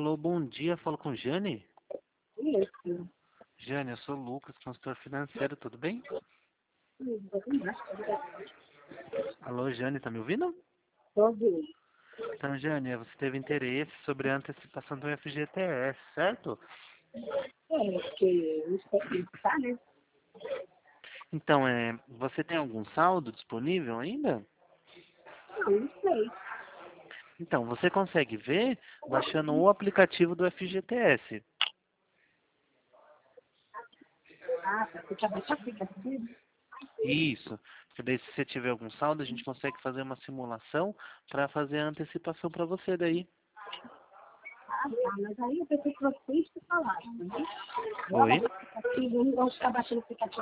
Alô, bom dia, falo com Jane. Isso. Jane, eu sou o Lucas, consultor financeiro, tudo bem? Alô, Jane, tá me ouvindo? Tô ouvindo. Então, Jane, você teve interesse sobre a antecipação do FGTS, certo? Porque não sei tá, né? Então, você tem algum saldo disponível ainda? Não sei. Então, você consegue ver baixando o aplicativo do FGTS. Ah, tá. Você já baixou o aplicativo? Isso. Porque daí, se você tiver algum saldo, a gente consegue fazer uma simulação para fazer a antecipação para você daí. Ah, tá. Mas aí eu pensei que vocês que falaram, né? Agora Oi? o aplicativo, eu não gosto de ficar baixando o aplicativo.